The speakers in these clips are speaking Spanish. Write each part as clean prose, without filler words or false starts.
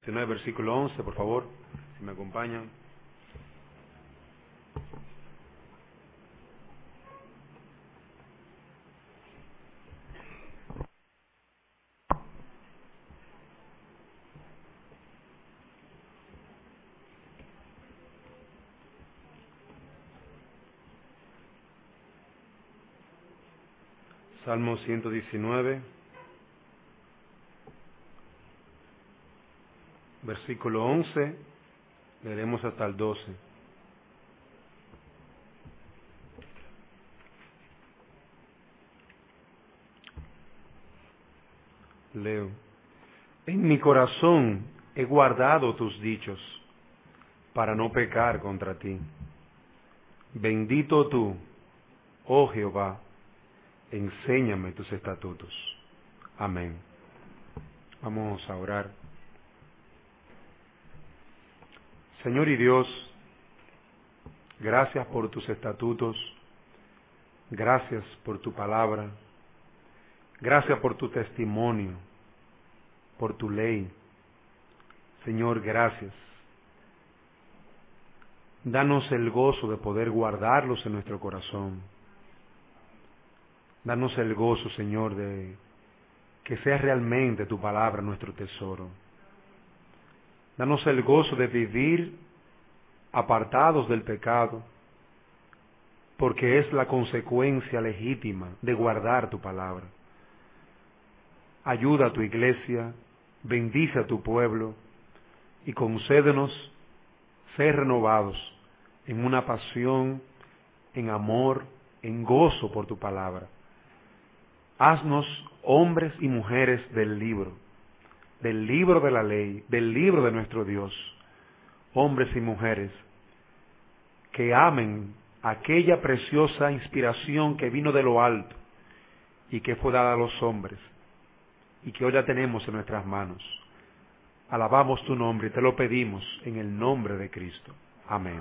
19, versículo 11, por favor, si me acompañan. Salmo 119, versículo 11, leeremos hasta el 12. Leo. En mi corazón he guardado tus dichos para no pecar contra ti. Bendito tú, oh Jehová, enséñame tus estatutos. Amén. Vamos a orar. Señor y Dios, gracias por tus estatutos, gracias por tu palabra, gracias por tu testimonio, por tu ley. Señor, gracias. Danos el gozo de poder guardarlos en nuestro corazón. Danos el gozo, Señor, de que sea realmente tu palabra nuestro tesoro. Danos el gozo de vivir apartados del pecado, porque es la consecuencia legítima de guardar tu palabra. Ayuda a tu iglesia, bendice a tu pueblo y concédenos ser renovados en una pasión, en amor, en gozo por tu palabra. Haznos hombres y mujeres del libro de la ley, del libro de nuestro Dios, hombres y mujeres que amen aquella preciosa inspiración que vino de lo alto y que fue dada a los hombres y que hoy la tenemos en nuestras manos. Alabamos tu nombre y te lo pedimos en el nombre de Cristo. Amén.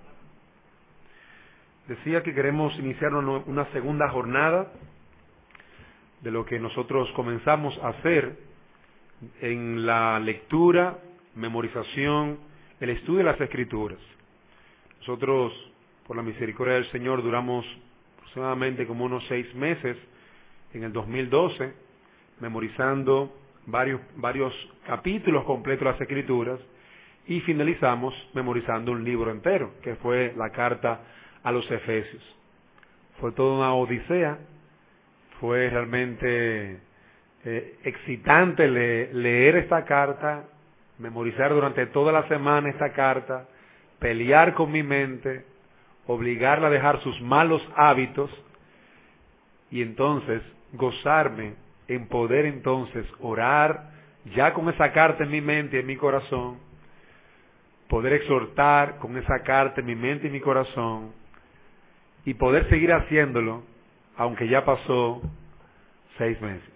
Decía que queremos iniciar una segunda jornada de lo que nosotros comenzamos a hacer en la lectura, memorización, el estudio de las Escrituras. Nosotros, por la misericordia del Señor, duramos aproximadamente como unos 6 meses en el 2012, memorizando varios capítulos completos de las Escrituras, y finalizamos memorizando un libro entero, que fue la carta a los Efesios. Fue toda una odisea, fue realmente excitante leer esta carta, memorizar durante toda la semana esta carta, pelear con mi mente, obligarla a dejar sus malos hábitos y entonces gozarme en poder entonces orar ya con esa carta en mi mente y en mi corazón, poder exhortar con esa carta en mi mente y mi corazón y poder seguir haciéndolo aunque ya pasó 6 meses.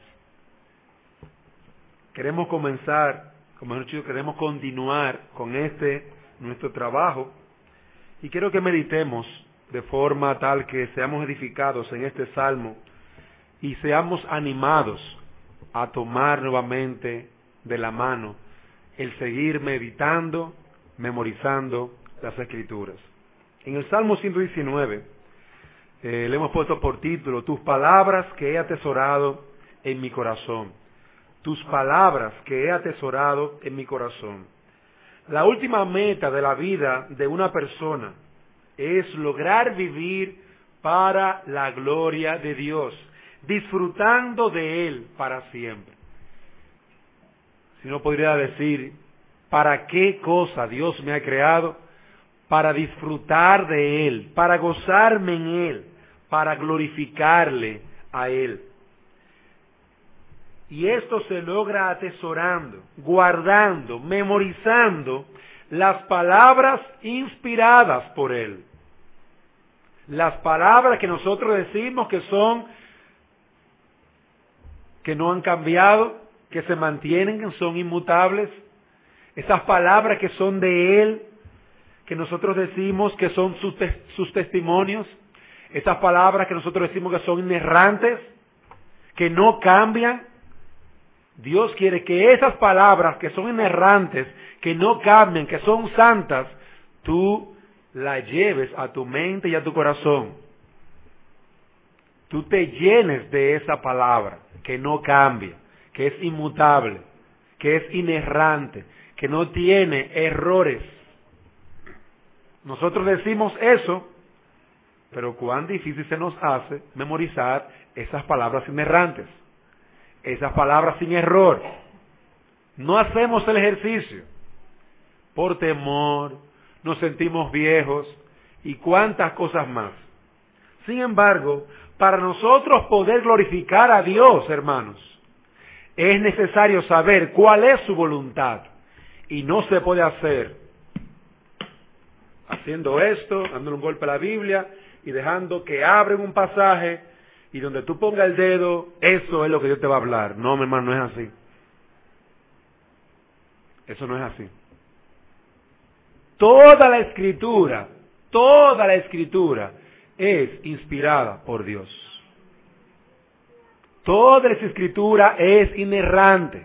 Queremos comenzar, como hemos dicho, queremos continuar con nuestro trabajo y quiero que meditemos de forma tal que seamos edificados en este salmo y seamos animados a tomar nuevamente de la mano el seguir meditando, memorizando las Escrituras. En el Salmo 119 le hemos puesto por título, tus palabras que he atesorado en mi corazón. Tus palabras que he atesorado en mi corazón. La última meta de la vida de una persona es lograr vivir para la gloria de Dios, disfrutando de Él para siempre. Si no podría decir, ¿para qué cosa Dios me ha creado? Para disfrutar de Él, para gozarme en Él, para glorificarle a Él. Y esto se logra atesorando, guardando, memorizando las palabras inspiradas por Él. Las palabras que nosotros decimos que no han cambiado, que se mantienen, que son inmutables. Esas palabras que son de Él, que nosotros decimos que son sus testimonios. Esas palabras que nosotros decimos que son inerrantes, que no cambian. Dios quiere que esas palabras que son inerrantes, que no cambian, que son santas, tú las lleves a tu mente y a tu corazón. Tú te llenes de esa palabra que no cambia, que es inmutable, que es inerrante, que no tiene errores. Nosotros decimos eso, pero cuán difícil se nos hace memorizar esas palabras inerrantes, esas palabras sin error. No hacemos el ejercicio por temor, nos sentimos viejos y cuántas cosas más. Sin embargo, para nosotros poder glorificar a Dios, hermanos, es necesario saber cuál es su voluntad. Y no se puede hacer haciendo esto, dándole un golpe a la Biblia y dejando que abren un pasaje y donde tú pongas el dedo, eso es lo que Dios te va a hablar. No, mi hermano, no es así. Eso no es así. Toda la escritura es inspirada por Dios. Toda esa escritura es inerrante.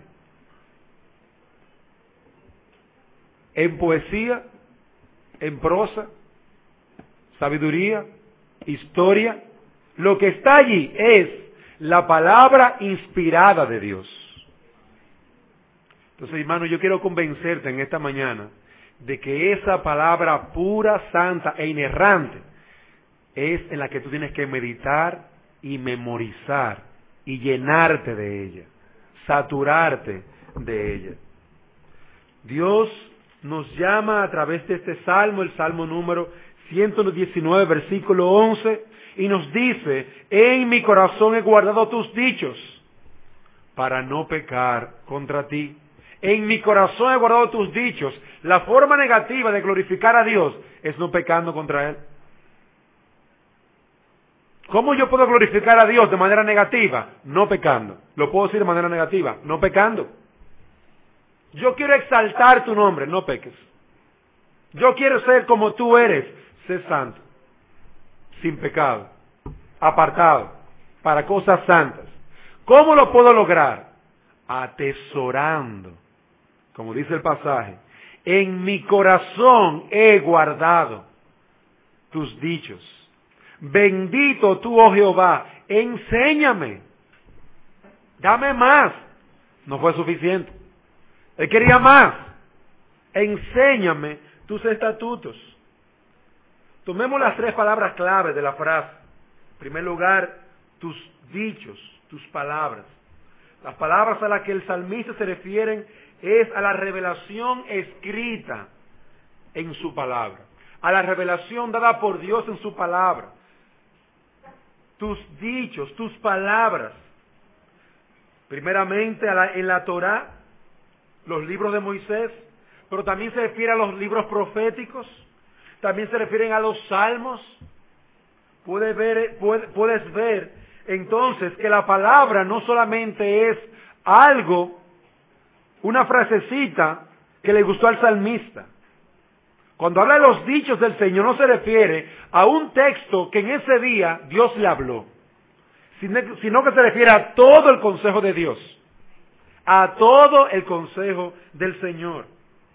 En poesía, en prosa, sabiduría, historia, lo que está allí es la palabra inspirada de Dios. Entonces, hermano, yo quiero convencerte en esta mañana de que esa palabra pura, santa e inerrante es en la que tú tienes que meditar y memorizar y llenarte de ella, saturarte de ella. Dios nos llama a través de este salmo, el salmo número 119, versículo 11, y nos dice: en mi corazón he guardado tus dichos para no pecar contra ti. En mi corazón he guardado tus dichos. La forma negativa de glorificar a Dios es no pecando contra Él. ¿Cómo yo puedo glorificar a Dios de manera negativa? No pecando. Lo puedo decir de manera negativa, no pecando. Yo quiero exaltar tu nombre, no peques. Yo quiero ser como tú eres, sé santo, sin pecado, apartado, para cosas santas. ¿Cómo lo puedo lograr? Atesorando, como dice el pasaje, en mi corazón he guardado tus dichos. Bendito tú, oh Jehová, enséñame, dame más. No fue suficiente. Él quería más. Enséñame tus estatutos. Tomemos las tres palabras claves de la frase. En primer lugar, tus dichos, tus palabras. Las palabras a las que el salmista se refieren es a la revelación escrita en su palabra, a la revelación dada por Dios en su palabra. Tus dichos, tus palabras. Primeramente en la Torá, los libros de Moisés, pero también se refiere a los libros proféticos, también se refieren a los salmos. Puedes ver entonces que la palabra no solamente es algo, una frasecita que le gustó al salmista. Cuando habla de los dichos del Señor no se refiere a un texto que en ese día Dios le habló, sino que se refiere a todo el consejo de Dios, a todo el consejo del Señor.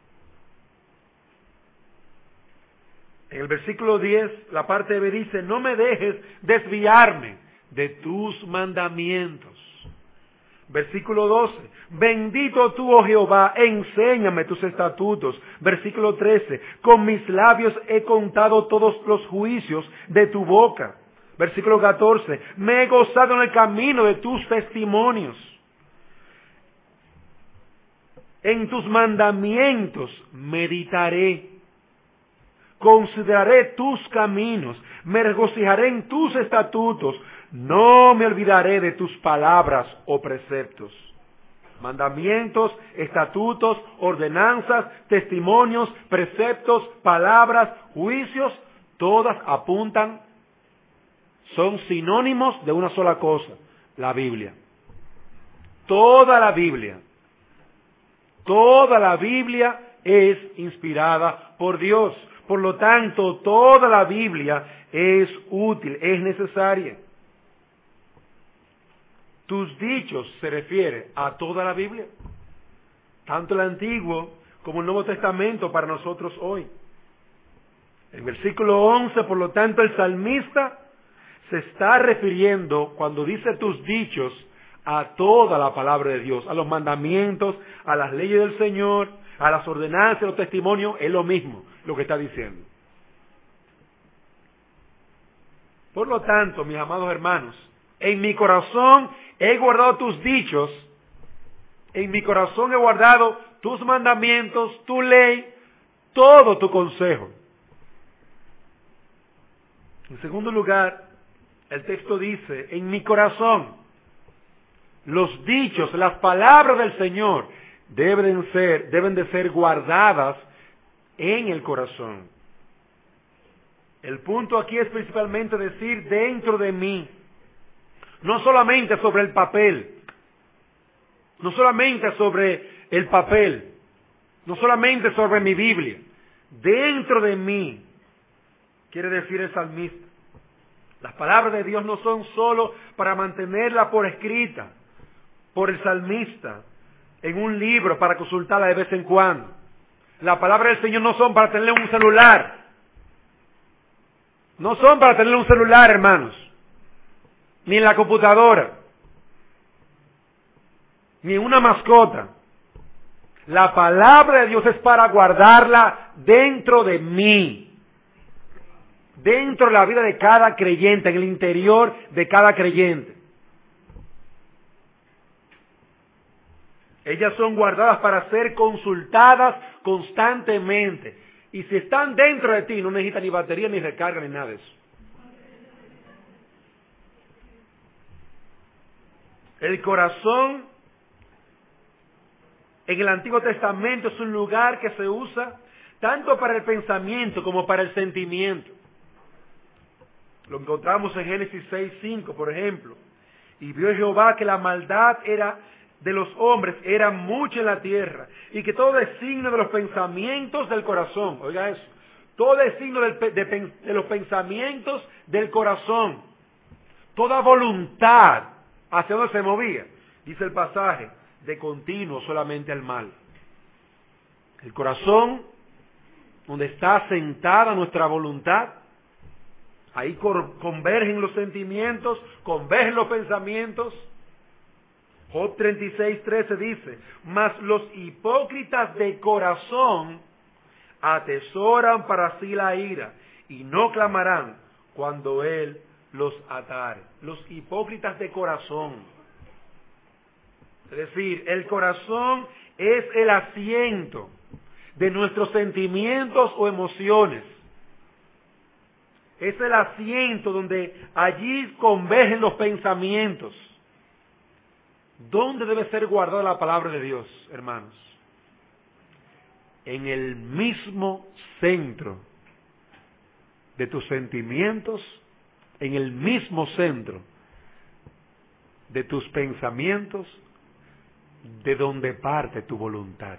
En el versículo 10, la parte B dice: no me dejes desviarme de tus mandamientos. Versículo 12, bendito tú, oh Jehová, enséñame tus estatutos. Versículo 13, con mis labios he contado todos los juicios de tu boca. Versículo 14, me he gozado en el camino de tus testimonios. En tus mandamientos meditaré. Consideraré tus caminos, me regocijaré en tus estatutos, no me olvidaré de tus palabras o preceptos. Mandamientos, estatutos, ordenanzas, testimonios, preceptos, palabras, juicios, todas apuntan, son sinónimos de una sola cosa: la Biblia. Toda la Biblia es inspirada por Dios. Por lo tanto, toda la Biblia es útil, es necesaria. tus dichos se refiere a toda la Biblia, tanto el Antiguo como el Nuevo Testamento para nosotros hoy. En versículo 11, por lo tanto, el salmista se está refiriendo, cuando dice tus dichos, a toda la palabra de Dios, a los mandamientos, a las leyes del Señor, a las ordenanzas, a los testimonios, es lo mismo lo que está diciendo. Por lo tanto, mis amados hermanos, en mi corazón he guardado tus dichos, en mi corazón he guardado tus mandamientos, tu ley, todo tu consejo. En segundo lugar, el texto dice, en mi corazón, los dichos, las palabras del Señor deben de ser guardadas en el corazón. El punto aquí es principalmente decir dentro de mí, no solamente sobre el papel, no solamente sobre el papel, no solamente sobre mi Biblia, dentro de mí, quiere decir el salmista. Las palabras de Dios no son solo para mantenerla por escrita, por el salmista, en un libro para consultarla de vez en cuando. Las palabras del Señor no son para tenerle un celular. No son para tenerle un celular, hermanos. Ni en la computadora. Ni en una mascota. La palabra de Dios es para guardarla dentro de mí. Dentro de la vida de cada creyente, en el interior de cada creyente. Ellas son guardadas para ser consultadas constantemente. Y si están dentro de ti, no necesitan ni batería, ni recarga, ni nada de eso. El corazón en el Antiguo Testamento es un lugar que se usa tanto para el pensamiento como para el sentimiento. Lo encontramos en Génesis 6:5, por ejemplo. Y vio Jehová que la maldad de los hombres era mucha en la tierra, y que todo designio de los pensamientos del corazón, oiga eso, todo designio de los pensamientos del corazón, toda voluntad, ¿hacia dónde se movía? Dice el pasaje, de continuo solamente al mal. El corazón, donde está sentada nuestra voluntad, ahí convergen los sentimientos, convergen los pensamientos. Job 36:13 dice, mas los hipócritas de corazón atesoran para sí la ira, y no clamarán cuando él los atare. Los hipócritas de corazón. Es decir, el corazón es el asiento de nuestros sentimientos o emociones. Es el asiento donde allí convergen los pensamientos. ¿Dónde debe ser guardada la palabra de Dios, hermanos? En el mismo centro de tus sentimientos, en el mismo centro de tus pensamientos, de donde parte tu voluntad.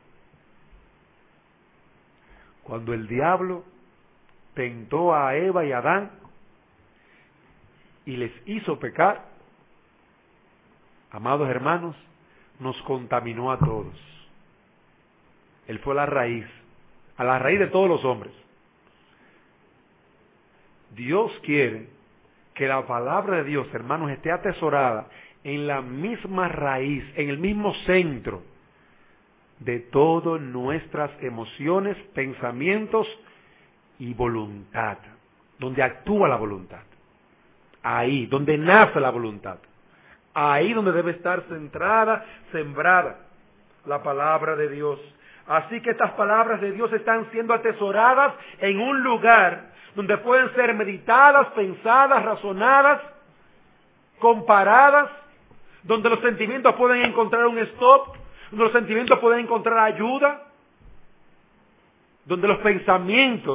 Cuando el diablo tentó a Eva y a Adán y les hizo pecar, amados hermanos, nos contaminó a todos. Él fue a la raíz de todos los hombres. Dios quiere que la palabra de Dios, hermanos, esté atesorada en la misma raíz, en el mismo centro de todas nuestras emociones, pensamientos y voluntad, donde actúa la voluntad. Ahí, donde nace la voluntad. Ahí donde debe estar centrada, sembrada la palabra de Dios. Así que estas palabras de Dios están siendo atesoradas en un lugar donde pueden ser meditadas, pensadas, razonadas, comparadas, donde los sentimientos pueden encontrar un stop, donde los sentimientos pueden encontrar ayuda, donde los pensamientos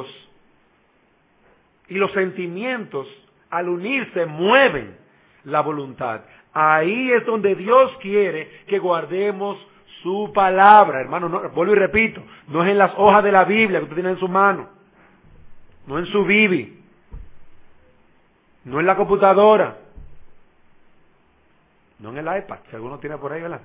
y los sentimientos al unirse mueven la voluntad. Ahí es donde Dios quiere que guardemos su palabra, hermano. No, vuelvo y repito, no es en las hojas de la Biblia que usted tiene en su mano, no en su Bibi, no en la computadora. No en el iPad, que alguno tiene por ahí, ¿verdad?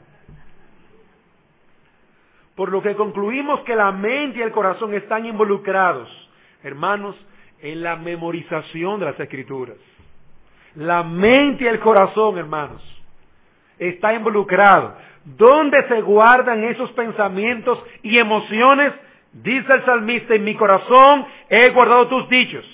Por lo que concluimos que la mente y el corazón están involucrados, hermanos, en la memorización de las Escrituras. La mente y el corazón, hermanos, está involucrado. ¿Dónde se guardan esos pensamientos y emociones? Dice el salmista, en mi corazón he guardado tus dichos.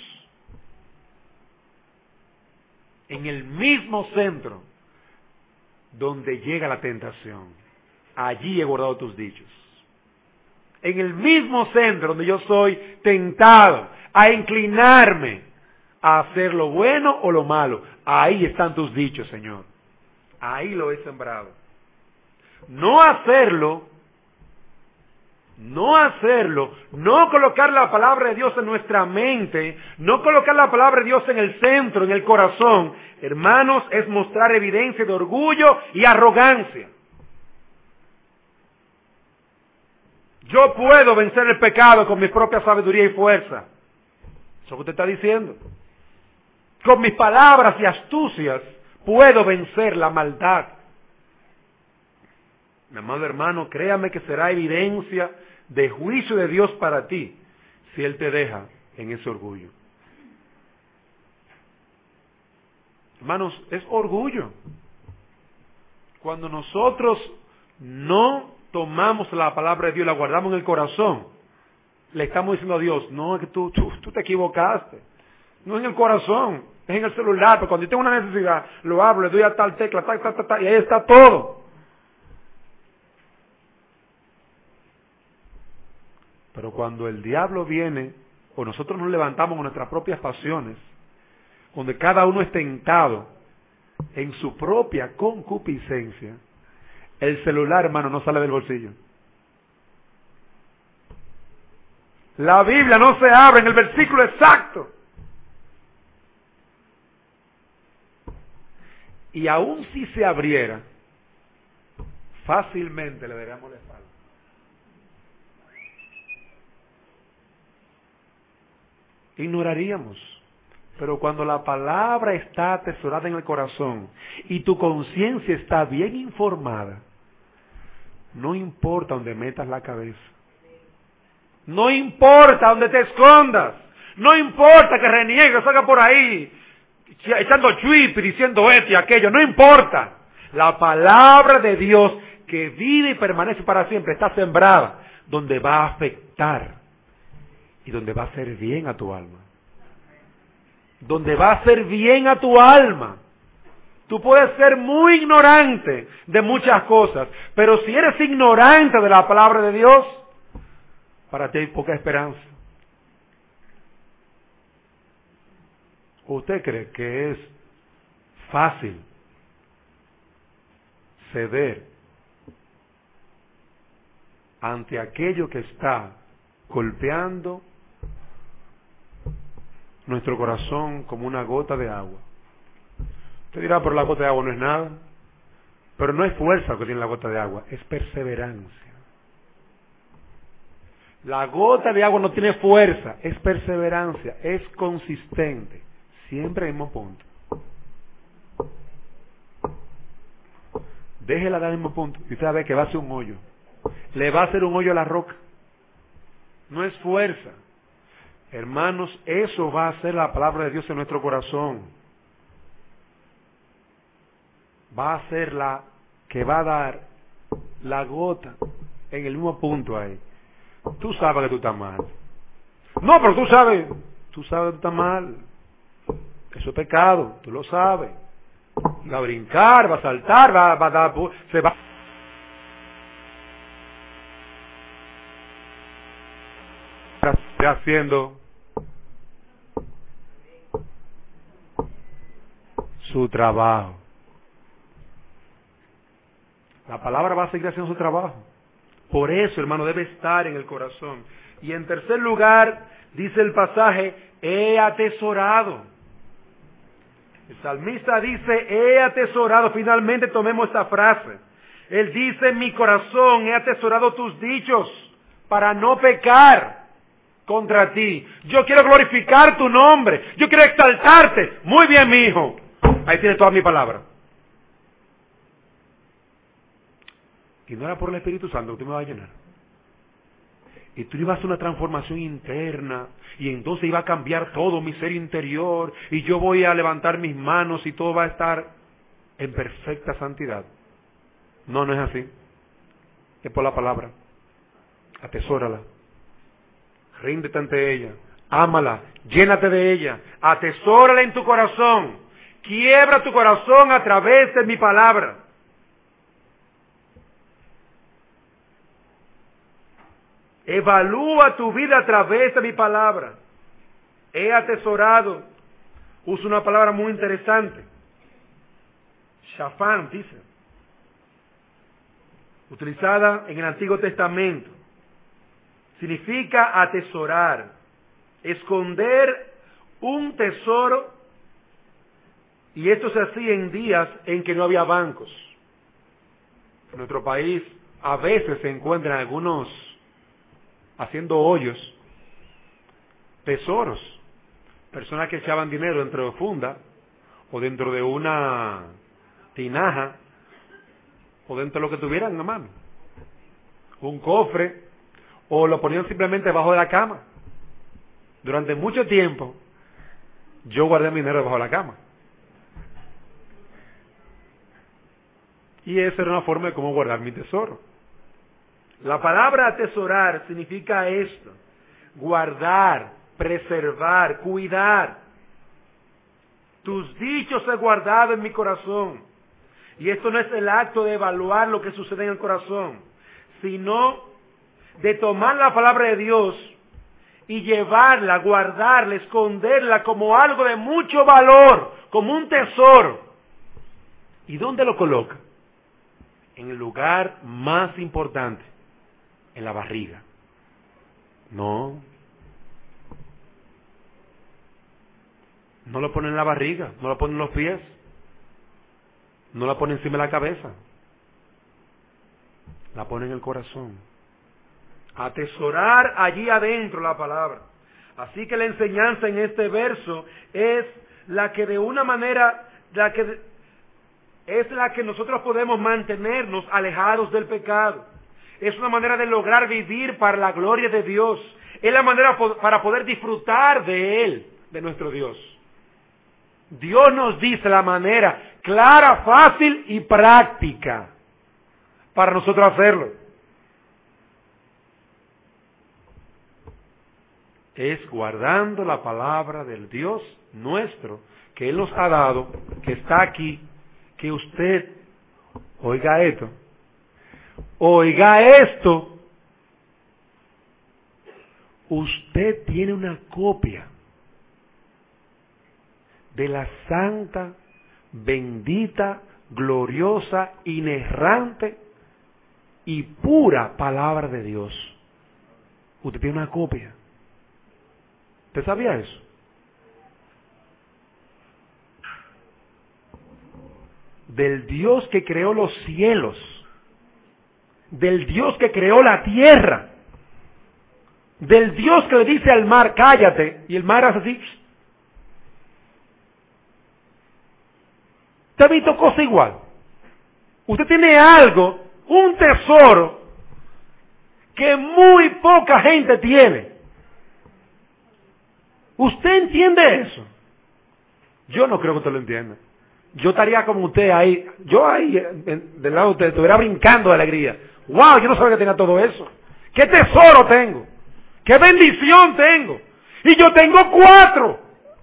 En el mismo centro donde llega la tentación, allí he guardado tus dichos. En el mismo centro donde yo soy tentado a inclinarme a hacer lo bueno o lo malo, ahí están tus dichos, Señor. Ahí lo he sembrado. No hacerlo, no colocar la palabra de Dios en nuestra mente, no colocar la palabra de Dios en el centro, en el corazón, hermanos, es mostrar evidencia de orgullo y arrogancia. Yo puedo vencer el pecado con mi propia sabiduría y fuerza. Eso es lo que usted está diciendo. Con mis palabras y astucias puedo vencer la maldad. Mi amado hermano, créame que será evidencia de juicio de Dios para ti si Él te deja en ese orgullo. Hermanos, es orgullo. Cuando nosotros no tomamos la palabra de Dios y la guardamos en el corazón, le estamos diciendo a Dios, no, es que tú te equivocaste. No es en el corazón, es en el celular, pero cuando yo tengo una necesidad, lo hablo, le doy a tal tecla, y ahí está todo. Pero cuando el diablo viene, o nosotros nos levantamos con nuestras propias pasiones, donde cada uno es tentado en su propia concupiscencia, el celular, hermano, no sale del bolsillo. La Biblia no se abre en el versículo exacto. Y aun si se abriera, fácilmente le daríamos la espalda. Ignoraríamos. Pero cuando la palabra está atesorada en el corazón y tu conciencia está bien informada, no importa donde metas la cabeza, no importa donde te escondas, no importa que reniegues, salga por ahí echando chuipi, diciendo esto y aquello, no importa. La palabra de Dios que vive y permanece para siempre está sembrada donde va a afectar y donde va a hacer bien a tu alma. Donde va a hacer bien a tu alma. Tú puedes ser muy ignorante de muchas cosas, pero si eres ignorante de la palabra de Dios, para ti hay poca esperanza. ¿Usted cree que es fácil ceder ante aquello que está golpeando nuestro corazón como una gota de agua? Usted dirá, pero la gota de agua no es nada. Pero no es fuerza lo que tiene la gota de agua, es perseverancia. La gota de agua no tiene fuerza, es perseverancia, es consistente. Siempre al mismo punto. Déjela dar al mismo punto y usted va a ver que va a hacer un hoyo. Le va a hacer un hoyo a la roca. No es fuerza. Hermanos, eso va a ser la palabra de Dios en nuestro corazón. Va a ser la que va a dar la gota en el mismo punto ahí. Tú sabes que tú estás mal. No, pero tú sabes que tú estás mal. Eso es pecado, tú lo sabes. Va a brincar, va a saltar, va a dar, se va haciendo su trabajo. La palabra va a seguir haciendo su trabajo. Por eso, hermano, debe estar en el corazón. Y en tercer lugar, dice el pasaje, he atesorado. El salmista dice, he atesorado. Finalmente tomemos esta frase. Él dice, en mi corazón he atesorado tus dichos para no pecar contra ti. Yo quiero glorificar tu nombre. Yo quiero exaltarte. Muy bien, mi hijo. Ahí tiene toda mi palabra. Y no era por el Espíritu Santo que tú me vas a llenar. Y tú ibas a hacer una transformación interna, y entonces iba a cambiar todo mi ser interior, y yo voy a levantar mis manos y todo va a estar en perfecta santidad. No, no es así. Es por la palabra. Atesórala. Ríndete ante ella. Ámala. Llénate de ella. Atesórala en tu corazón. Quiebra tu corazón a través de mi palabra. Evalúa tu vida a través de mi palabra. He atesorado. Uso una palabra muy interesante. Shafán, dice. Utilizada en el Antiguo Testamento. Significa atesorar. Esconder un tesoro. Y esto se hacía en días en que no había bancos. En nuestro país a veces se encuentran algunos haciendo hoyos, tesoros, personas que echaban dinero dentro de funda, o dentro de una tinaja, o dentro de lo que tuvieran en la mano, un cofre, o lo ponían simplemente debajo de la cama. Durante mucho tiempo, yo guardé mi dinero debajo de la cama. Y esa era una forma de cómo guardar mi tesoro. La palabra atesorar significa esto: guardar, preservar, cuidar. Tus dichos he guardado en mi corazón. Y esto no es el acto de evaluar lo que sucede en el corazón, sino de tomar la palabra de Dios y llevarla, guardarla, esconderla como algo de mucho valor, como un tesoro. ¿Y dónde lo coloca? En el lugar más importante. En la barriga. No. No lo pone en la barriga, no lo pone en los pies, no la pone encima de la cabeza. La pone en el corazón. Atesorar allí adentro la palabra. Así que la enseñanza en este verso es la que de una manera, es la que nosotros podemos mantenernos alejados del pecado. Es una manera de lograr vivir para la gloria de Dios. Es la manera para poder disfrutar de Él, de nuestro Dios. Dios nos dice la manera clara, fácil y práctica para nosotros hacerlo. Es guardando la palabra del Dios nuestro que Él nos ha dado, que está aquí, que usted oiga esto. Oiga esto, usted tiene una copia de la santa, bendita, gloriosa, inerrante y pura palabra de Dios. Usted tiene una copia. ¿Usted sabía eso? Del Dios que creó los cielos, del Dios que creó la tierra, del Dios que le dice al mar, cállate, y el mar hace así. ¿Usted ha visto cosa igual? Usted tiene algo, un tesoro, que muy poca gente tiene. ¿Usted entiende eso? Yo no creo que usted lo entienda. Yo estaría como usted ahí, yo ahí, del lado de usted, estuviera brincando de alegría. ¡Wow! Yo no sabía que tenía todo eso. ¡Qué tesoro tengo! ¡Qué bendición tengo! Y yo tengo 4.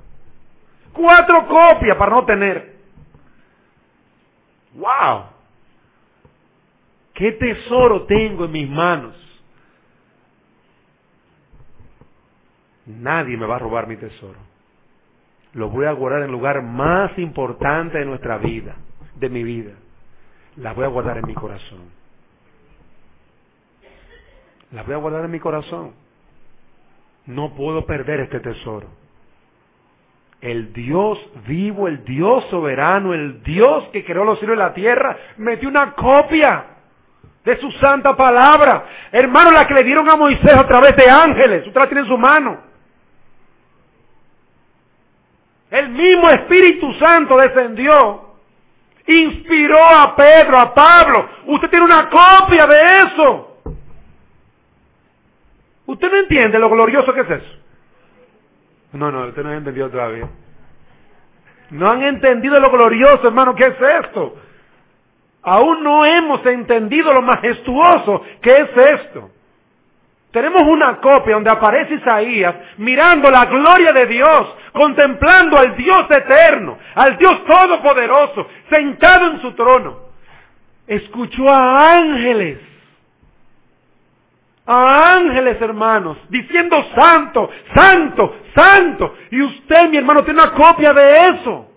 4 copias para no tener. ¡Wow! ¡Qué tesoro tengo en mis manos! Nadie me va a robar mi tesoro. Lo voy a guardar en el lugar más importante de nuestra vida, de mi vida. La voy a guardar en mi corazón. La voy a guardar en mi corazón. No puedo perder este tesoro. El Dios vivo, el Dios soberano, el Dios que creó los cielos y la tierra, metió una copia de su santa palabra. Hermano, la que le dieron a Moisés a través de ángeles, usted la tiene en su mano. El mismo Espíritu Santo descendió Inspiró a Pedro, a Pablo. Usted tiene una copia de eso. ¿Usted no entiende lo glorioso que es eso? No, usted no ha entendido todavía. No han entendido lo glorioso, hermano, ¿qué es esto? Aún no hemos entendido lo majestuoso que es esto. Tenemos una copia donde aparece Isaías mirando la gloria de Dios, contemplando al Dios eterno, al Dios todopoderoso, sentado en su trono. Escuchó a ángeles, hermanos, diciendo santo, santo, santo. Y usted, mi hermano, tiene una copia de eso.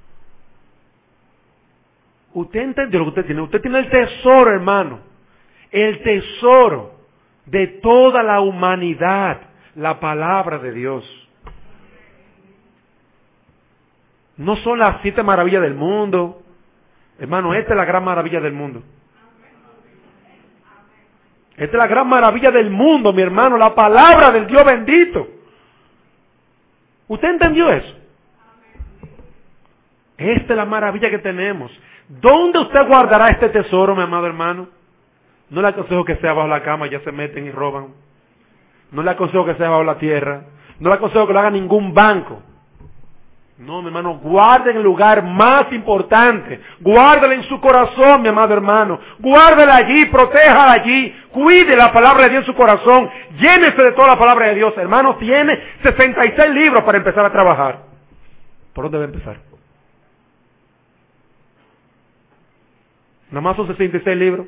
Usted entendió lo que usted tiene. Usted tiene el tesoro, hermano. El tesoro de toda la humanidad. La palabra de Dios. No son las 7 maravillas del mundo. Hermano, esta es la gran maravilla del mundo. Esta es la gran maravilla del mundo, mi hermano. La palabra del Dios bendito. ¿Usted entendió eso? Esta es la maravilla que tenemos. ¿Dónde usted guardará este tesoro, mi amado hermano? No le aconsejo que sea bajo la cama, ya se meten y roban. No le aconsejo que sea bajo la tierra. No le aconsejo que lo haga ningún banco. No, mi hermano, guarde en el lugar más importante. Guárdela en su corazón, mi amado hermano. Guárdela allí, protéjala allí. Cuide la palabra de Dios en su corazón. Llénese de toda la palabra de Dios. Hermano, tiene 66 libros para empezar a trabajar. ¿Por dónde debe empezar? Nada más son 66 libros.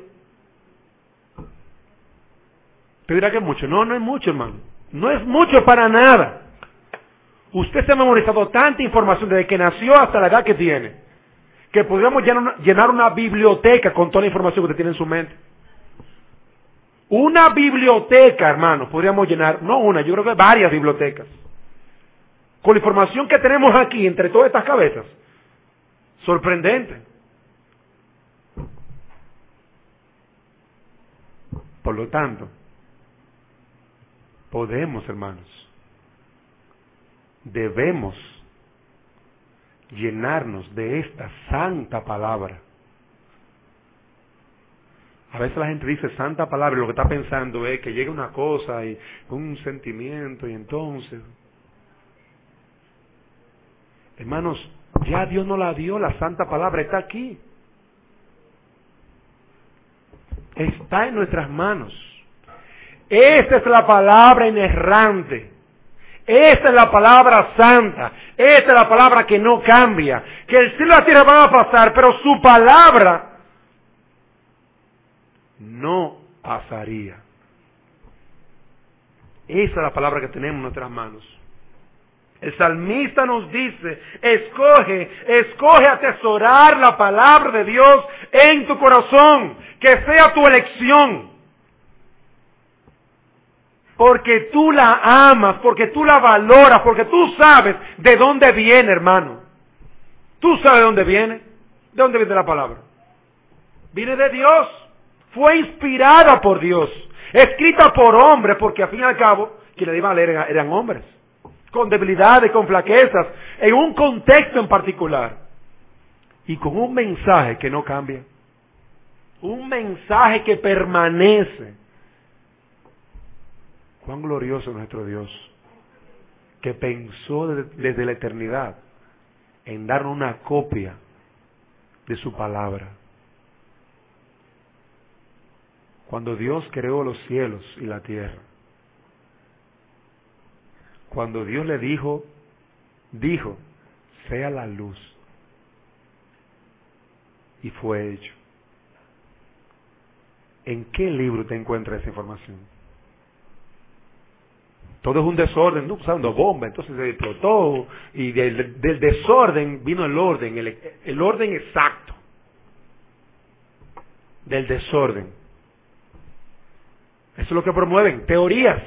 Te dirá que es mucho. No es mucho, hermano. No es mucho para nada. Usted se ha memorizado tanta información desde que nació hasta la edad que tiene, que podríamos llenar una biblioteca con toda la información que usted tiene en su mente. Una biblioteca, hermano, podríamos llenar, no una, yo creo que varias bibliotecas. Con la información que tenemos aquí, entre todas estas cabezas. Sorprendente. Por lo tanto, podemos, hermanos, debemos llenarnos de esta santa palabra. A veces la gente dice santa palabra y lo que está pensando es que llega una cosa y un sentimiento y entonces... Hermanos, ya Dios nos la dio, la santa palabra está aquí. Está en nuestras manos. Esta es la palabra inerrante. Esta es la palabra santa. Esta es la palabra que no cambia. Que el cielo y la tierra van a pasar, pero su palabra no pasaría. Esa es la palabra que tenemos en nuestras manos. El salmista nos dice, escoge atesorar la palabra de Dios en tu corazón, que sea tu elección. Porque tú la amas, porque tú la valoras, porque tú sabes de dónde viene, hermano. Tú sabes de dónde viene. ¿De dónde viene la palabra? Viene de Dios. Fue inspirada por Dios. Escrita por hombres, porque al fin y al cabo, quienes la iban a leer eran hombres. Con debilidades, con flaquezas, en un contexto en particular. Y con un mensaje que no cambia. Un mensaje que permanece. Cuán glorioso es nuestro Dios, que pensó desde la eternidad en darnos una copia de su palabra. Cuando Dios creó los cielos y la tierra, cuando Dios le dijo, sea la luz, y fue hecho. ¿En qué libro te encuentras esa información? Todo es un desorden, ¿no? Usando bomba, entonces se explotó, y del desorden vino el orden, el orden exacto del desorden. Eso es lo que promueven, teorías.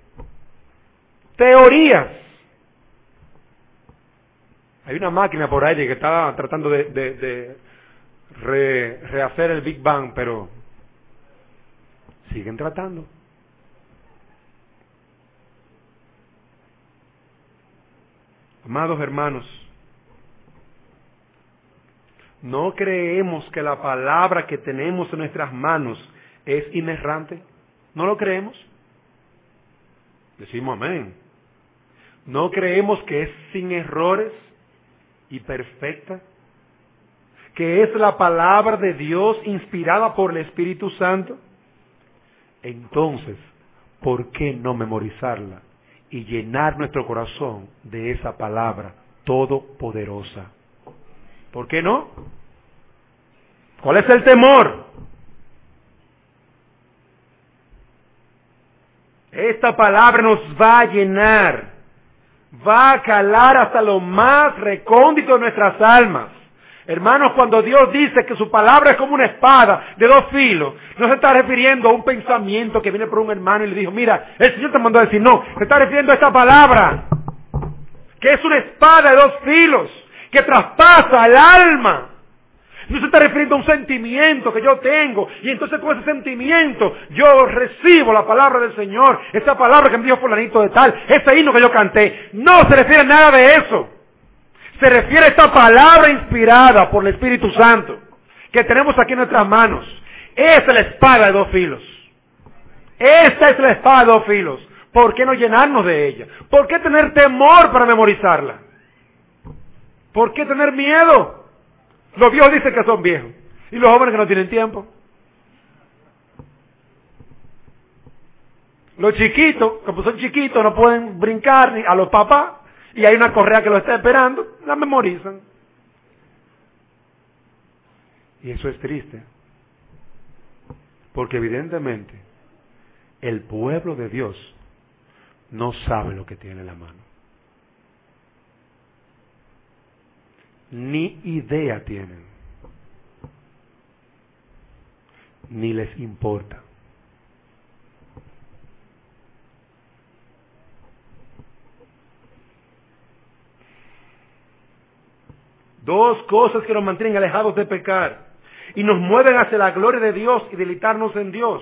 Hay una máquina por ahí que está tratando de rehacer el Big Bang, pero siguen tratando. Amados hermanos, ¿No creemos que la palabra que tenemos en nuestras manos es inerrante? ¿No lo creemos? Decimos amén. ¿No creemos que es sin errores y perfecta? ¿Que es la palabra de Dios inspirada por el Espíritu Santo? Entonces, ¿por qué no memorizarla y llenar nuestro corazón de esa palabra todopoderosa? ¿Por qué no? ¿Cuál es el temor? Esta palabra nos va a llenar, va a calar hasta lo más recóndito de nuestras almas. Hermanos, cuando Dios dice que su palabra es como una espada de dos filos, no se está refiriendo a un pensamiento que viene por un hermano y le dijo, mira, el Señor te mandó a decir, no, se está refiriendo a esta palabra, que es una espada de dos filos, que traspasa el alma. No se está refiriendo a un sentimiento que yo tengo, y entonces con ese sentimiento yo recibo la palabra del Señor, esa palabra que me dijo fulanito de tal, ese himno que yo canté. No se refiere a nada de eso. Se refiere a esta palabra inspirada por el Espíritu Santo, que tenemos aquí en nuestras manos. Esa es la espada de dos filos. Esta es la espada de dos filos. ¿Por qué no llenarnos de ella? ¿Por qué tener temor para memorizarla? ¿Por qué tener miedo? Los viejos dicen que son viejos. ¿Y los jóvenes que no tienen tiempo? Los chiquitos, como son chiquitos, no pueden brincar ni a los papás, y hay una correa que los está esperando, la memorizan. Y eso es triste. Porque evidentemente, el pueblo de Dios no sabe lo que tiene en la mano. Ni idea tienen, ni les importa. Dos cosas que nos mantienen alejados de pecar y nos mueven hacia la gloria de Dios y deleitarnos en Dios.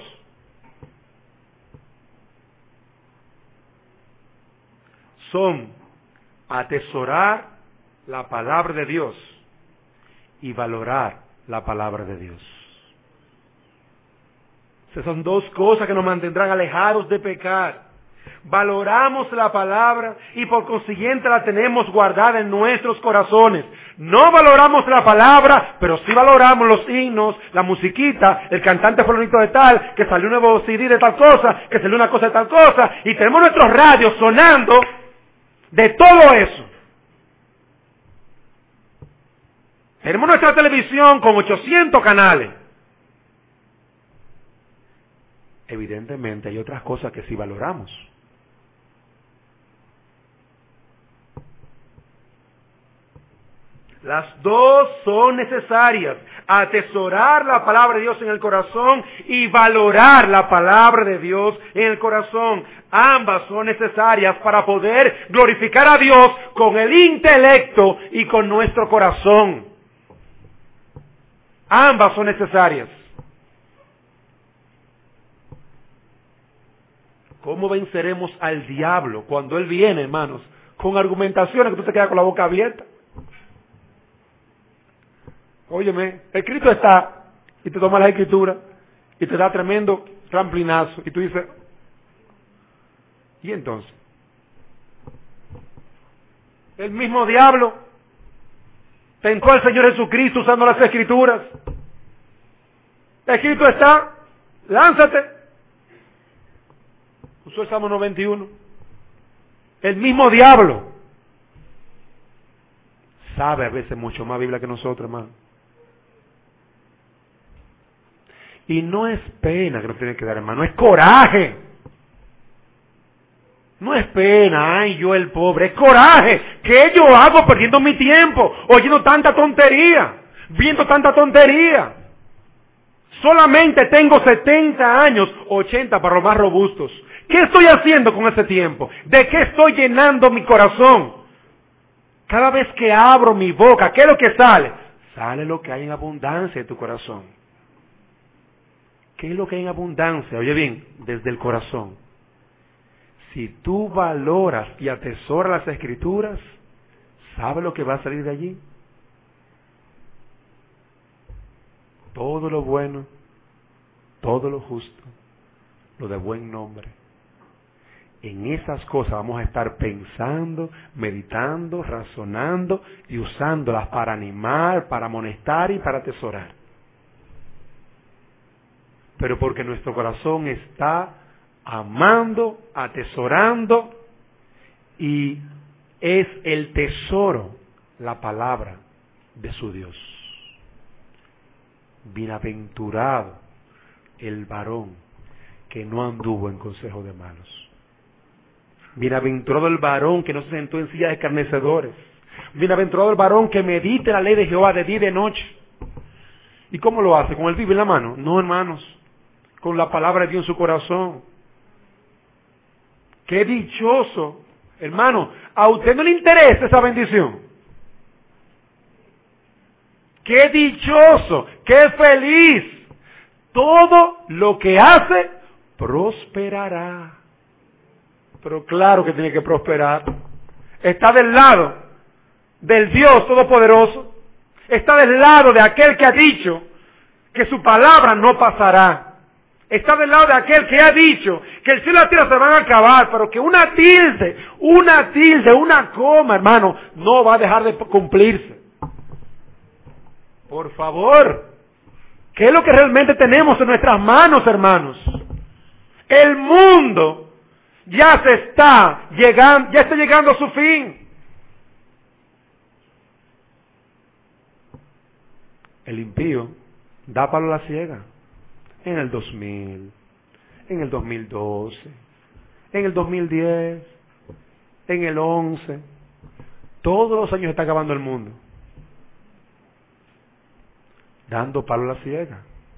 Son atesorar la palabra de Dios y valorar la palabra de Dios. Esas son dos cosas que nos mantendrán alejados de pecar. Valoramos la palabra y por consiguiente la tenemos guardada en nuestros corazones. No valoramos la palabra, pero sí valoramos los himnos, la musiquita, el cantante fulanito de tal, que salió un nuevo CD de tal cosa, que salió una cosa de tal cosa, y tenemos nuestros radios sonando de todo eso. Tenemos nuestra televisión con 800 canales. Evidentemente hay otras cosas que sí valoramos. Las dos son necesarias. Atesorar la palabra de Dios en el corazón y valorar la palabra de Dios en el corazón. Ambas son necesarias para poder glorificar a Dios con el intelecto y con nuestro corazón. Ambas son necesarias. ¿Cómo venceremos al diablo cuando él viene, hermanos, con argumentaciones que tú te quedas con la boca abierta? Óyeme, escrito está, y te toma la escritura, y te da tremendo tramplinazo, y tú dices, ¿y entonces? El mismo diablo tentó al Señor Jesucristo usando las escrituras. Escrito está, lánzate. Usó el Salmo 91. El mismo diablo sabe a veces mucho más Biblia que nosotros, hermano. Y no es pena que nos tiene que dar, hermano, es coraje. No es pena, ay, yo el pobre, es coraje. ¿Qué yo hago perdiendo mi tiempo, oyendo tanta tontería, viendo tanta tontería? Solamente tengo 70 años, 80 para los más robustos. ¿Qué estoy haciendo con ese tiempo? ¿De qué estoy llenando mi corazón? Cada vez que abro mi boca, ¿qué es lo que sale? Sale lo que hay en abundancia de tu corazón. ¿Qué es lo que hay en abundancia? Oye bien, desde el corazón. Si tú valoras y atesoras las escrituras, ¿sabes lo que va a salir de allí? todo lo bueno, todo lo justo, lo de buen nombre. En esas cosas vamos a estar pensando, meditando, razonando y usándolas para animar, para amonestar y para atesorar. Pero porque nuestro corazón está amando, atesorando, y es el tesoro, la palabra de su Dios. Bienaventurado el varón que no anduvo en consejo de malos. Bienaventurado el varón que no se sentó en silla de escarnecedores. Bienaventurado el varón que medite la ley de Jehová de día y de noche. ¿Y cómo lo hace? ¿Con el Biblia en la mano? No, hermanos. Con la palabra de Dios en su corazón. ¡Qué dichoso! Hermano, ¿a usted no le interesa esa bendición? ¡Qué dichoso! ¡Qué feliz! Todo lo que hace, prosperará. Pero claro que tiene que prosperar. Está del lado del Dios Todopoderoso. Está del lado de aquel que ha dicho que su palabra no pasará. Está del lado de aquel que ha dicho que el cielo y la tierra se van a acabar, pero que una tilde, una coma, hermano, no va a dejar de cumplirse. Por favor, ¿qué es lo que realmente tenemos en nuestras manos, hermanos? El mundo ya está llegando a su fin. El impío da palo a la ciega. En el 2000, en el 2012, en el 2010, en el 11, todos los años está acabando el mundo, dando palo a la ciega.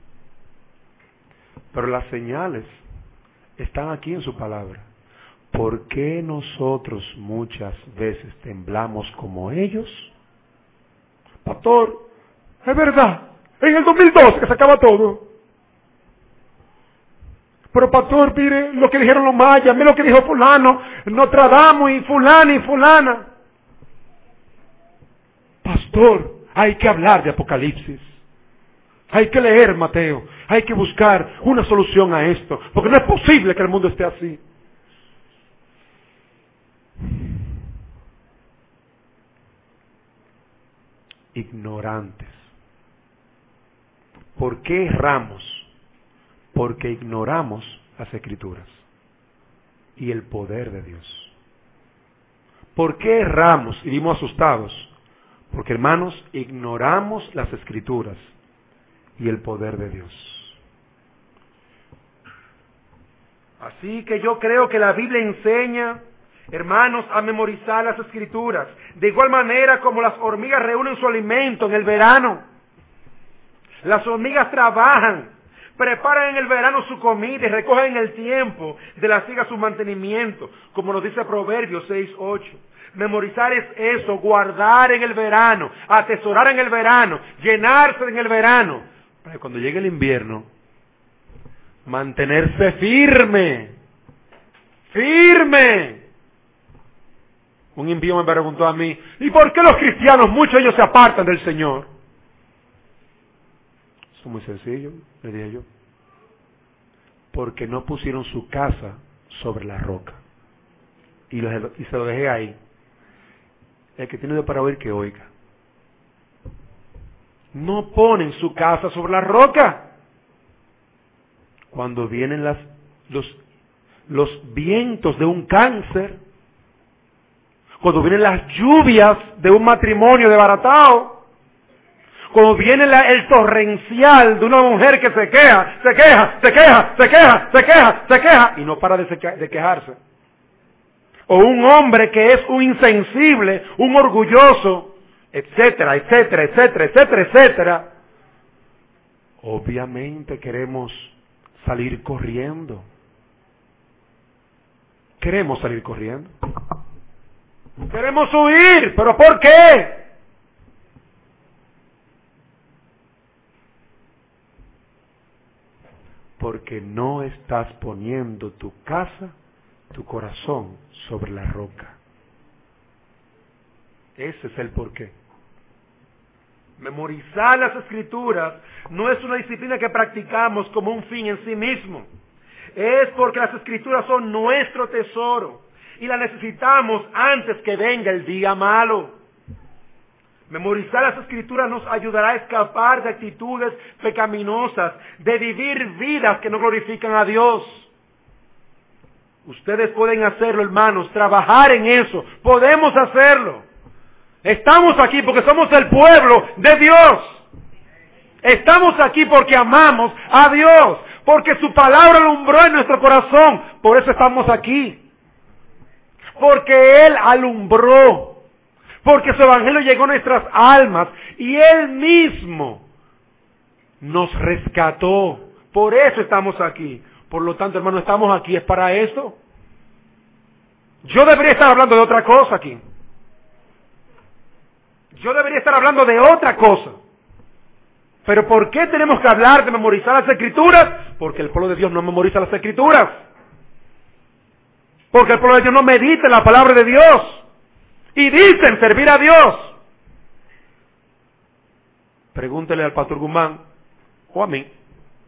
Pero las señales están aquí en su palabra. ¿Por qué nosotros muchas veces temblamos como ellos? Pastor, es verdad, en el 2012 que se acaba todo. Pero pastor, mire lo que dijeron los mayas, mire lo que dijo fulano, Nostradamus y fulana. Pastor, hay que hablar de Apocalipsis. Hay que leer Mateo. Hay que buscar una solución a esto. Porque no es posible que el mundo esté así. Ignorantes. ¿Por qué erramos? Porque ignoramos las Escrituras y el poder de Dios. ¿Por qué erramos y vivimos asustados? Porque, hermanos, ignoramos las Escrituras y el poder de Dios. Así que yo creo que la Biblia enseña, hermanos, a memorizar las Escrituras. De igual manera como las hormigas reúnen su alimento en el verano. Las hormigas trabajan, preparan en el verano su comida y recogen en el tiempo de la siega su mantenimiento, como nos dice Proverbios 6:8. Memorizar es eso, guardar en el verano, atesorar en el verano, llenarse en el verano, para que cuando llegue el invierno, mantenerse firme. Un impío me preguntó a mí, ¿y por qué los cristianos, muchos de ellos se apartan del Señor? Eso es muy sencillo, le dije yo. Porque no pusieron su casa sobre la roca. Y se lo dejé ahí. El que tiene oído para oír, que oiga. No ponen su casa sobre la roca. Cuando vienen los vientos de un cáncer, cuando vienen las lluvias de un matrimonio desbaratado, cuando viene el torrencial de una mujer que se queja, y no para de quejarse, o un hombre que es un insensible, un orgulloso, etcétera, obviamente queremos salir corriendo. Queremos huir, ¿pero por qué? Porque no estás poniendo tu casa, tu corazón sobre la roca. Ese es el porqué. Memorizar las Escrituras no es una disciplina que practicamos como un fin en sí mismo. Es porque las Escrituras son nuestro tesoro y las necesitamos antes que venga el día malo. Memorizar las Escrituras nos ayudará a escapar de actitudes pecaminosas, de vivir vidas que no glorifican a Dios. Ustedes pueden hacerlo, hermanos, trabajar en eso. Podemos hacerlo. Estamos aquí porque somos el pueblo de Dios. Estamos aquí porque amamos a Dios, porque su palabra alumbró en nuestro corazón. Por eso estamos aquí. Porque Él alumbró. Porque su evangelio llegó a nuestras almas y Él mismo nos rescató. Por eso estamos aquí. Por lo tanto, hermano, estamos aquí, es para eso. Yo debería estar hablando de otra cosa aquí. Yo debería estar hablando de otra cosa. Pero ¿por qué tenemos que hablar de memorizar las Escrituras? Porque el pueblo de Dios no memoriza las Escrituras. Porque el pueblo de Dios no medita en la palabra de Dios. Y dicen servir a Dios. Pregúntele al pastor Guzmán o a mí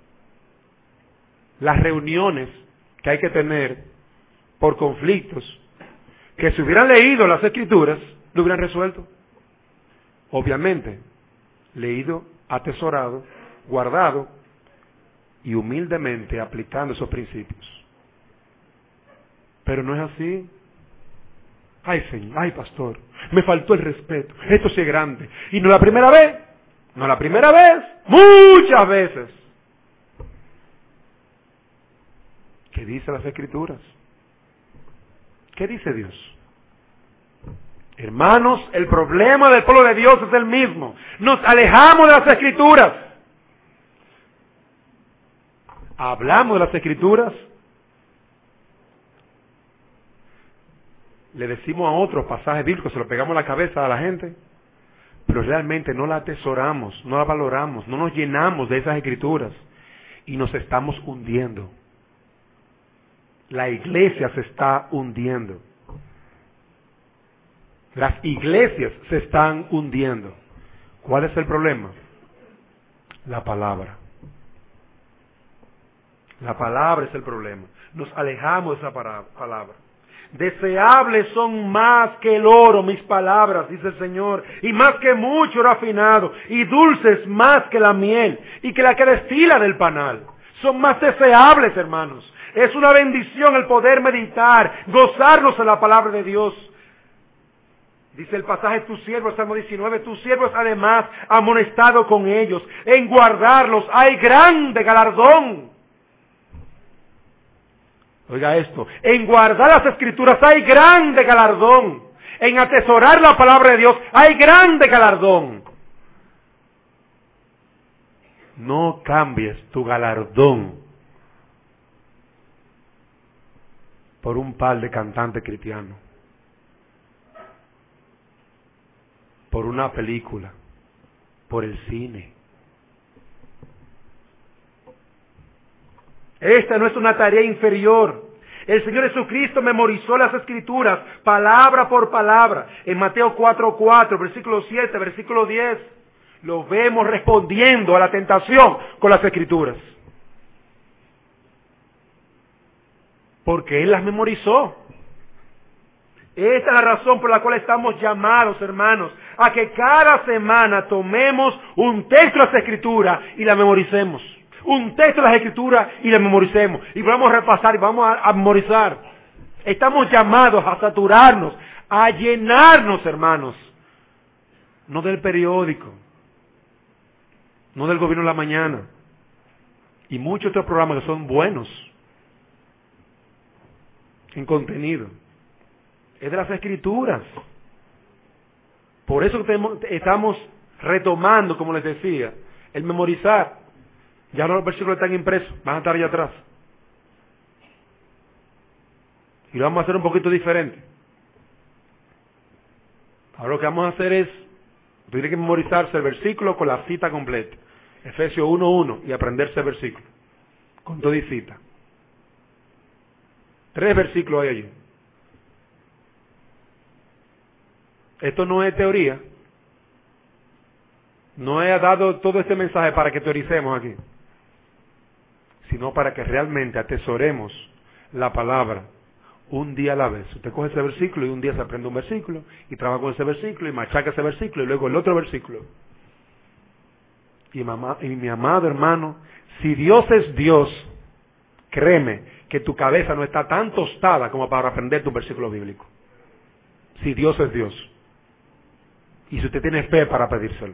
las reuniones que hay que tener por conflictos, que si hubieran leído las Escrituras, lo hubieran resuelto. Obviamente, leído, atesorado, guardado y humildemente aplicando esos principios. Pero no es así. Ay, Señor, ay, pastor, me faltó el respeto. Esto sí es grande. Y no la primera vez, no la primera vez, muchas veces. ¿Qué dice las Escrituras? ¿Qué dice Dios? Hermanos, el problema del pueblo de Dios es el mismo. Nos alejamos de las Escrituras. Hablamos de las Escrituras. Le decimos a otros pasajes bíblicos, se lo pegamos a la cabeza a la gente, pero realmente no la atesoramos, no la valoramos, no nos llenamos de esas Escrituras y nos estamos hundiendo. La iglesia se está hundiendo. Las iglesias se están hundiendo. ¿Cuál es el problema? La palabra. La palabra es el problema. Nos alejamos de esa palabra. Deseables son más que el oro mis palabras, dice el Señor, y más que mucho oro afinado, y dulces más que la miel, y que la que destila del panal. Son más deseables, hermanos. Es una bendición el poder meditar, gozarnos en la palabra de Dios. Dice el pasaje, tu siervo, Salmo 19, tu siervo es además amonestado con ellos. En guardarlos hay grande galardón. Oiga esto, en guardar las Escrituras hay grande galardón. En atesorar la palabra de Dios hay grande galardón. No cambies tu galardón por un par de cantantes cristianos, por una película, por el cine. Esta no es una tarea inferior. El Señor Jesucristo memorizó las Escrituras, palabra por palabra. En Mateo 4:4, versículo 7, versículo 10, lo vemos respondiendo a la tentación con las Escrituras. Porque Él las memorizó. Esta es la razón por la cual estamos llamados, hermanos, a que cada semana tomemos un texto de las Escrituras y la memoricemos. Un texto de las Escrituras y la memoricemos. Y vamos a repasar y vamos a memorizar. Estamos llamados a saturarnos, a llenarnos, hermanos. No del periódico, no del Gobierno de la Mañana. Y muchos otros programas que son buenos en contenido. Es de las Escrituras. Por eso estamos retomando, como les decía, el memorizar. Ya no los versículos están impresos, van a estar allá atrás. Y lo vamos a hacer un poquito diferente. Ahora lo que vamos a hacer es, tiene que memorizarse el versículo con la cita completa. Efesios 1:1 y aprenderse el versículo. Con todo y cita. 3 versículos hay allí. Esto no es teoría. No he dado todo este mensaje para que teoricemos aquí, sino para que realmente atesoremos la palabra un día a la vez. Usted coge ese versículo y un día se aprende un versículo y trabaja con ese versículo y machaca ese versículo y luego el otro versículo. Y mi amado hermano, si Dios es Dios, créeme que tu cabeza no está tan tostada como para aprender tu versículo bíblico. Si Dios es Dios. Y si usted tiene fe para pedírselo.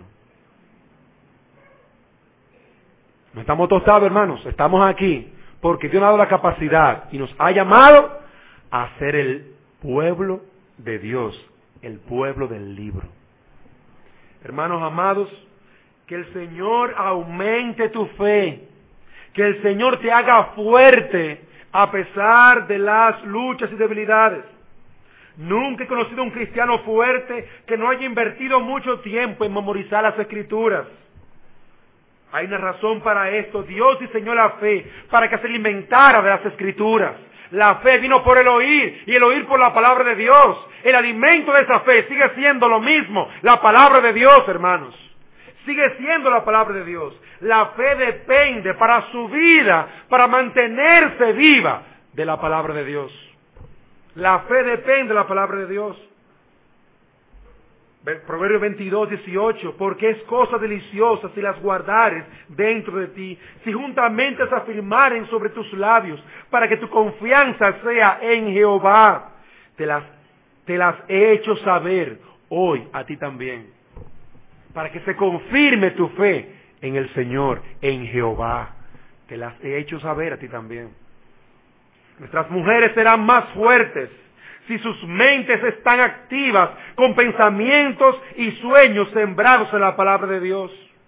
No estamos tostados, hermanos. Estamos aquí porque Dios nos ha dado la capacidad y nos ha llamado a ser el pueblo de Dios, el pueblo del libro. Hermanos amados, que el Señor aumente tu fe, que el Señor te haga fuerte a pesar de las luchas y debilidades. Nunca he conocido a un cristiano fuerte que no haya invertido mucho tiempo en memorizar las Escrituras. Hay una razón para esto. Dios diseñó la fe para que se alimentara de las Escrituras. La fe vino por el oír y el oír por la palabra de Dios. El alimento de esa fe sigue siendo lo mismo, la palabra de Dios, hermanos. Sigue siendo la palabra de Dios. La fe depende para su vida, para mantenerse viva, de la palabra de Dios. La fe depende de la palabra de Dios. Proverbios 22:18, porque es cosa deliciosa si las guardares dentro de ti, si juntamente se afirmaren sobre tus labios, para que tu confianza sea en Jehová. Te las he hecho saber hoy a ti también, para que se confirme tu fe en el Señor, en Jehová. Te las he hecho saber a ti también. Nuestras mujeres serán más fuertes si sus mentes están activas con pensamientos y sueños sembrados en la palabra de Dios.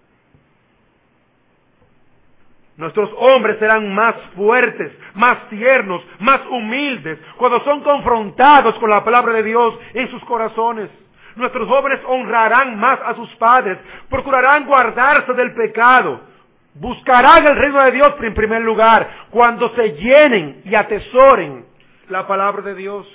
Nuestros hombres serán más fuertes, más tiernos, más humildes cuando son confrontados con la palabra de Dios en sus corazones. Nuestros jóvenes honrarán más a sus padres, procurarán guardarse del pecado, buscarán el reino de Dios en primer lugar cuando se llenen y atesoren la palabra de Dios.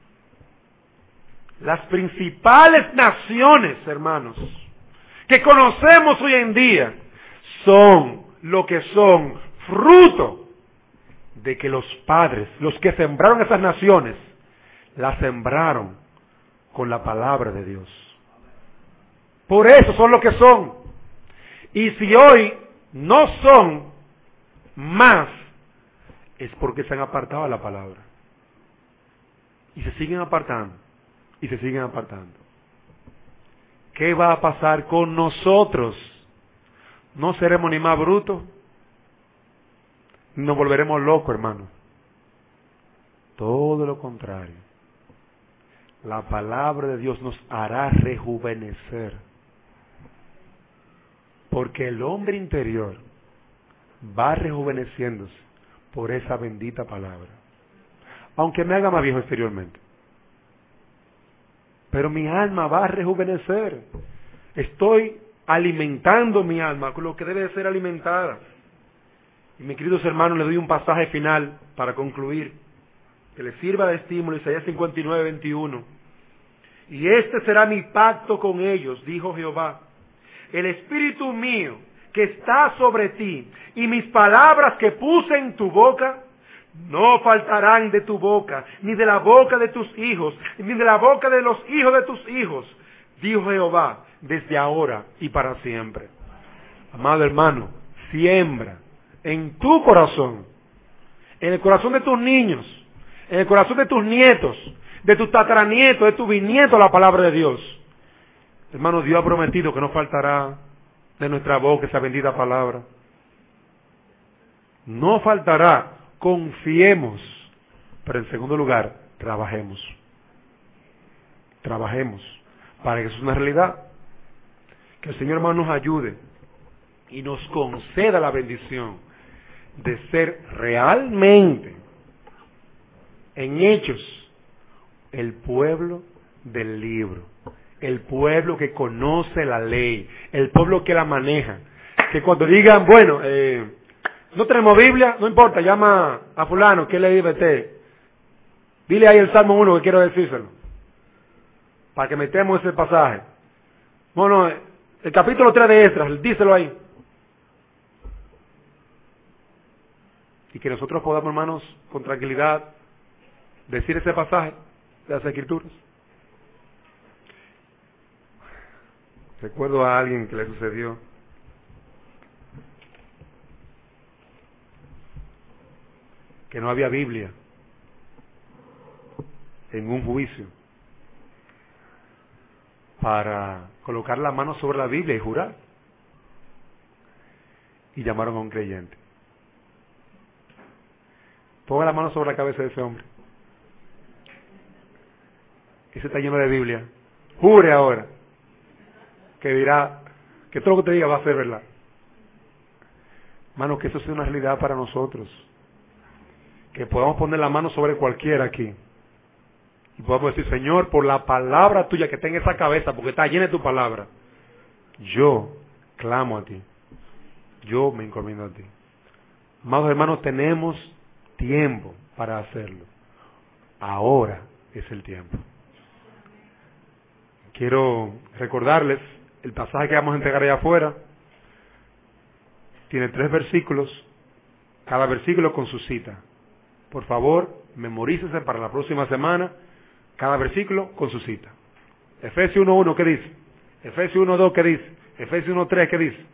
Las principales naciones, hermanos, que conocemos hoy en día, son lo que son fruto de que los padres, los que sembraron esas naciones, las sembraron con la palabra de Dios. Por eso son lo que son. Y si hoy no son más, es porque se han apartado de la palabra. Y se siguen apartando. Y se siguen apartando. ¿Qué va a pasar con nosotros? ¿No seremos ni más brutos? Nos volveremos locos, hermano. Todo lo contrario. La palabra de Dios nos hará rejuvenecer. Porque el hombre interior va rejuveneciéndose por esa bendita palabra. Aunque me haga más viejo exteriormente. Pero mi alma va a rejuvenecer. Estoy alimentando mi alma con lo que debe de ser alimentada. Y mis queridos hermanos, les doy un pasaje final para concluir, que les sirva de estímulo. Isaías 59:21. Y este será mi pacto con ellos, dijo Jehová. El espíritu mío que está sobre ti y mis palabras que puse en tu boca no faltarán de tu boca, ni de la boca de tus hijos, ni de la boca de los hijos de tus hijos, dijo Jehová, desde ahora y para siempre. Amado hermano, siembra en tu corazón, en el corazón de tus niños, en el corazón de tus nietos, de tus tataranietos, de tus bisnietos, la palabra de Dios. Hermano, Dios ha prometido que no faltará de nuestra boca esa bendita palabra. No faltará. Confiemos, pero en segundo lugar, trabajemos. Trabajemos para que eso sea una realidad. Que el Señor, hermano, nos ayude y nos conceda la bendición de ser realmente, en hechos, el pueblo del libro, el pueblo que conoce la ley, el pueblo que la maneja. Que cuando digan, bueno, no tenemos Biblia, no importa, llama a fulano, ¿qué le dice? Dile ahí el Salmo 1 que quiero decírselo, para que metemos ese pasaje. Bueno, El capítulo 3 de Esdras, díselo ahí. Y que nosotros podamos, hermanos, con tranquilidad, decir ese pasaje de las Escrituras. Recuerdo a alguien que le sucedió que no había Biblia en un juicio para colocar la mano sobre la Biblia y jurar. Y llamaron a un creyente. Ponga la mano sobre la cabeza de ese hombre. Ese está lleno de Biblia. Jure ahora que dirá que todo lo que te diga va a ser verdad. Hermano, que eso sea una realidad para nosotros. Que podamos poner la mano sobre cualquiera aquí. Y podamos decir, Señor, por la palabra tuya que está en esa cabeza, porque está llena de tu palabra, yo clamo a ti. Yo me encomiendo a ti. Amados hermanos, tenemos tiempo para hacerlo. Ahora es el tiempo. Quiero recordarles el pasaje que vamos a entregar allá afuera. Tiene 3 versículos, cada versículo con su cita. Por favor, memorícese para la próxima semana, cada versículo con su cita. Efesios 1:1, ¿qué dice? Efesios 1:2, ¿qué dice? Efesios 1:3, ¿qué dice?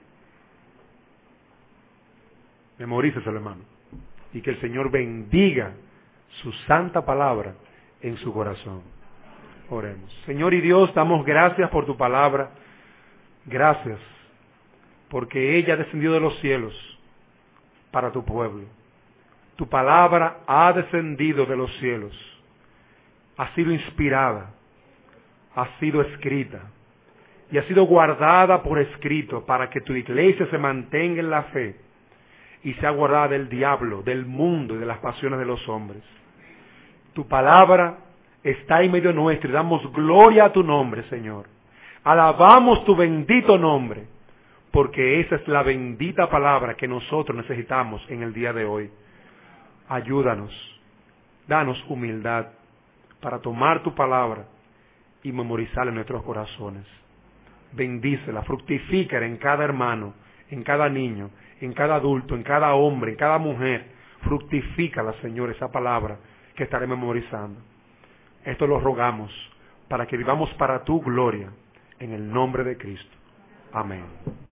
Memoríceselo, hermano. Y que el Señor bendiga su santa palabra en su corazón. Oremos. Señor y Dios, damos gracias por tu palabra. Gracias, porque ella ha descendido de los cielos para tu pueblo. Tu palabra ha descendido de los cielos. Ha sido inspirada, ha sido escrita y ha sido guardada por escrito para que tu iglesia se mantenga en la fe y sea guardada del diablo, del mundo y de las pasiones de los hombres. Tu palabra está en medio nuestro y damos gloria a tu nombre, Señor. Alabamos tu bendito nombre, porque esa es la bendita palabra que nosotros necesitamos en el día de hoy. Ayúdanos, danos humildad para tomar tu palabra y memorizarla en nuestros corazones. Bendícela, fructifícala en cada hermano, en cada niño, en cada adulto, en cada hombre, en cada mujer. Fructifícala, Señor, esa palabra que estaré memorizando. Esto lo rogamos para que vivamos para tu gloria, en el nombre de Cristo. Amén.